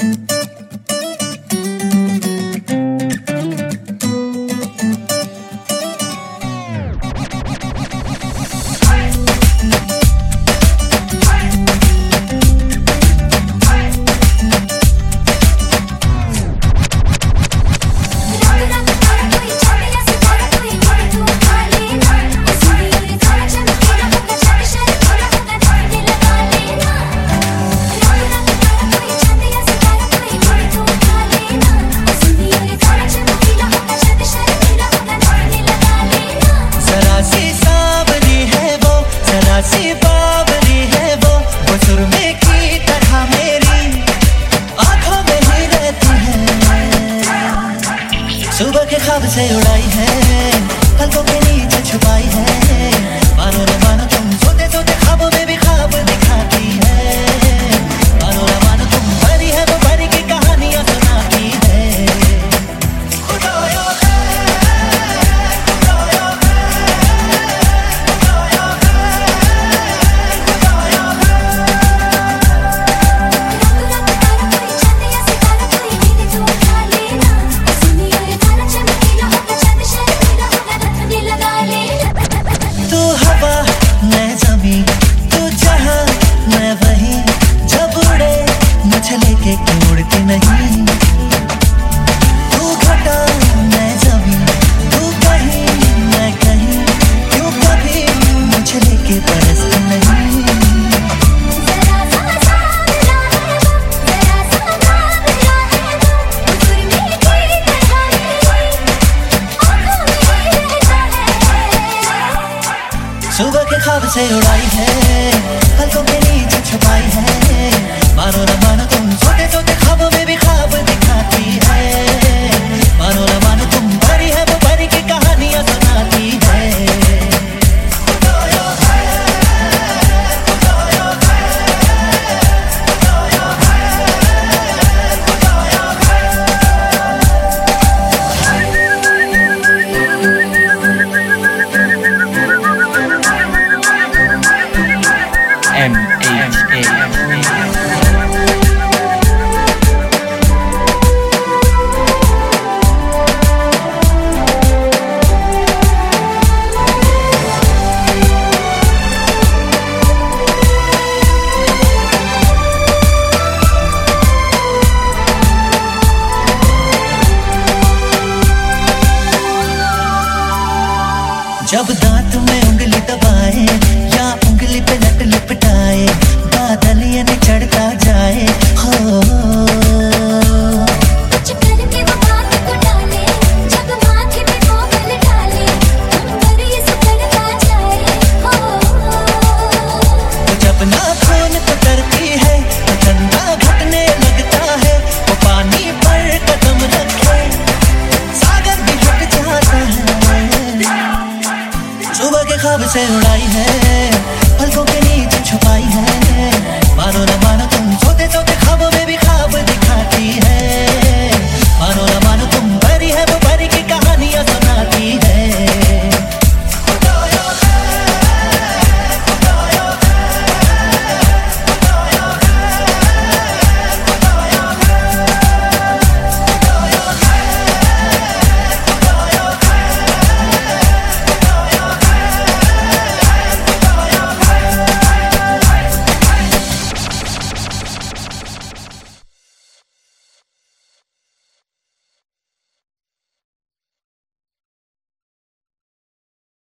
सुबह के ख्वाब से उड़ाई है, पलकों के नीचे छुपाई है। मानो न मानो तुम सोते सोते ख्वाबों में भी ख्वाब दिखाती है। मानो न मानो तुम परी है, वो परी की कहानियां सुनाती है। खुदाया है, खुदाया है, खुदाया है, खुदाया तू हवा मैं जमीन, तू जहां मैं वहीं। जब उड़े मुझे लेके क्यों उड़ती नहीं। तू घटा मैं जमीन, तू कहीं मैं कहीं। क्यों कभी मुझे लेके बरसती नहीं। सुबह के ख्वाब से उड़ाई है, पलकों के नीचे छुपाई है। मानो न मानो तुम सोते सोते ख्वाबों में भी ख्वाब दिखाती है। मानो न मानो तुम परी है, वो परी की कहानियां सुनाती है। खुदाया है, खुदाया है, खुदाया है, खुदाया जब दांत में उंगली दबाए या उंगली पे लट लिपटाए, बादल ये न चढ़ता जाए। हो कुछ करके वो बात को डाले, जब माथे पे मोहर डाले, अंदर ये सुकड़ता जाए। हो जब नाखून पकड़ती है तो ठंडा घटने लगता है। वो पानी पर कदम रखे सागर भी हट जाता है। सुबह के ख्वाब से उड़ाई